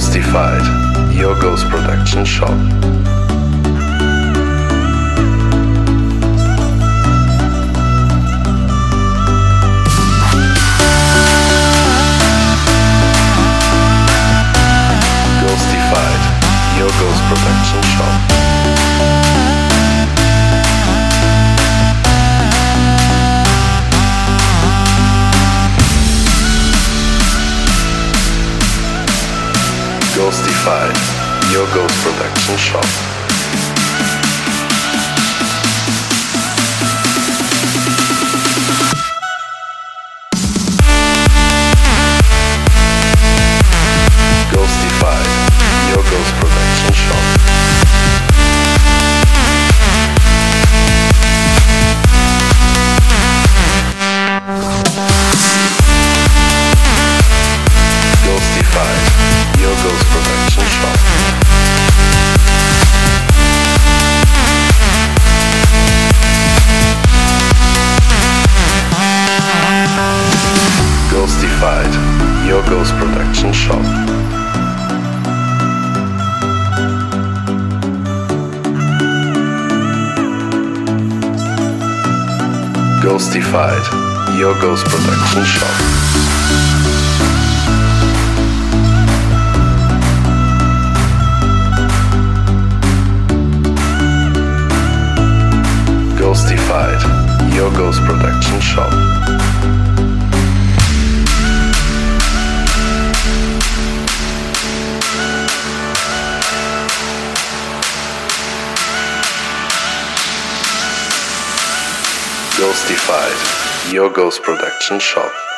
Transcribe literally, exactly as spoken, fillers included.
Ghostified, your ghost production shop. Ghostified, your ghost production shop. Ghostified, your ghost production shop. Ghostified, your ghost production shop. Ghostified, your ghost production shop. Ghostified, your ghost production shop. Ghostified, your ghost production shop. Ghostified, your ghost production shop. Ghostified, your ghost production shop.